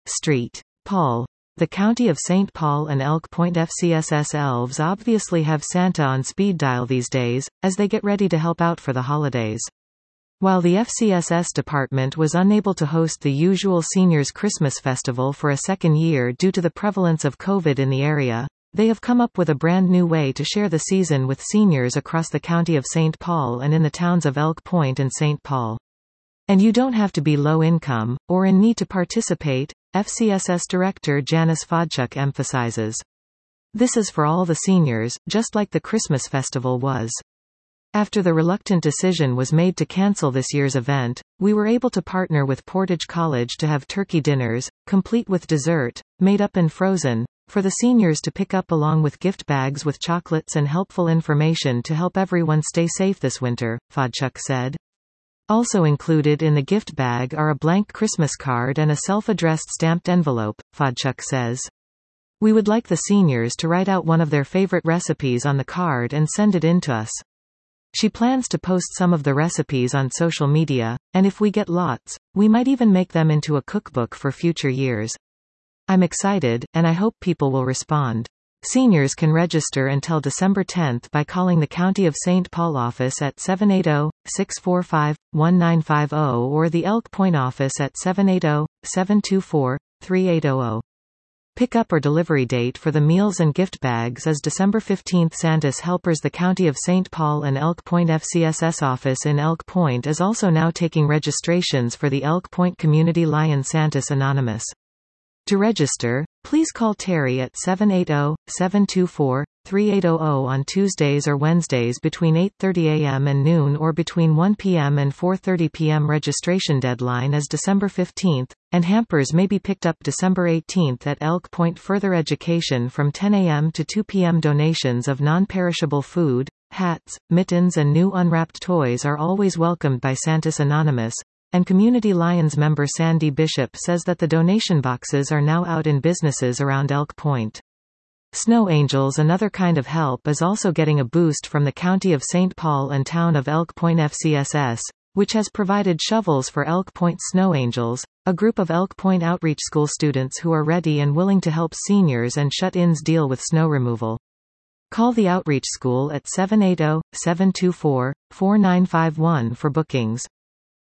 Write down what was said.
St. Paul. The County of St. Paul and Elk Point FCSS elves obviously have Santa on speed dial these days, as they get ready to help out for the holidays. While the FCSS department was unable to host the usual Seniors Christmas Festival for a second year due to the prevalence of COVID in the area, they have come up with a brand new way to share the season with seniors across the County of St. Paul and in the towns of Elk Point and St. Paul. And you don't have to be low income, or in need to participate, FCSS Director Janice Fodchuk emphasizes. This is for all the seniors, just like the Christmas festival was. After the reluctant decision was made to cancel this year's event, we were able to partner with Portage College to have turkey dinners, complete with dessert, made up and frozen, for the seniors to pick up along with gift bags with chocolates and helpful information to help everyone stay safe this winter, Fodchuk said. Also included in the gift bag are a blank Christmas card and a self-addressed stamped envelope, Fodchuk says. We would like the seniors to write out one of their favorite recipes on the card and send it in to us. She plans to post some of the recipes on social media, and if we get lots, we might even make them into a cookbook for future years. I'm excited, and I hope people will respond. Seniors can register until December 10 by calling the County of St. Paul office at 780-645-1950 or the Elk Point office at 780-724-3800. Pickup or delivery date for the meals and gift bags is December 15. Santa's Helpers. The County of St. Paul and Elk Point FCSS office in Elk Point is also now taking registrations for the Elk Point Community Lion Santas Anonymous. To register, please call Terry at 780-724-3800 on Tuesdays or Wednesdays between 8:30 a.m. and noon or between 1 p.m. and 4:30 p.m. Registration deadline is December 15, and hampers may be picked up December 18 at Elk Point. Further education from 10 a.m. to 2 p.m. Donations of non-perishable food, hats, mittens and new unwrapped toys are always welcomed by Santas Anonymous. And Community Lions member Sandy Bishop says that the donation boxes are now out in businesses around Elk Point. Snow Angels. Another kind of help is also getting a boost from the County of St. Paul and Town of Elk Point FCSS, which has provided shovels for Elk Point Snow Angels, a group of Elk Point Outreach School students who are ready and willing to help seniors and shut-ins deal with snow removal. Call the Outreach School at 780-724-4951 for bookings.